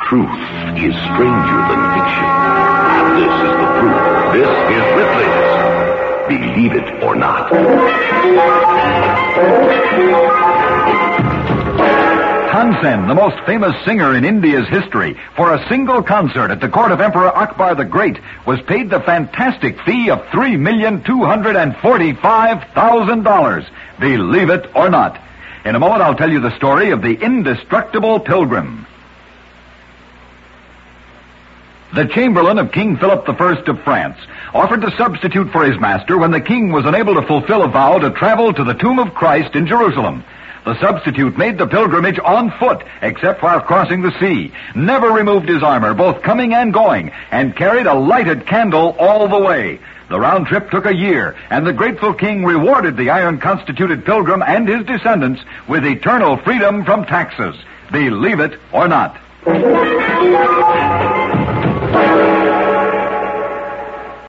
Truth is stranger than fiction. And this is the proof. This is Ripley's Believe It or Not. Tansen, the most famous singer in India's history, for a single concert at the court of Emperor Akbar the Great, was paid the fantastic fee of $3,245,000. Believe it or not. In a moment, I'll tell you the story of the indestructible pilgrim. The Chamberlain of King Philip I of France offered to substitute for his master when the king was unable to fulfill a vow to travel to the tomb of Christ in Jerusalem. The substitute made the pilgrimage on foot, except while crossing the sea, never removed his armor, both coming and going, and carried a lighted candle all the way. The round trip took a year, and the grateful king rewarded the iron-constituted pilgrim and his descendants with eternal freedom from taxes. Believe it or not.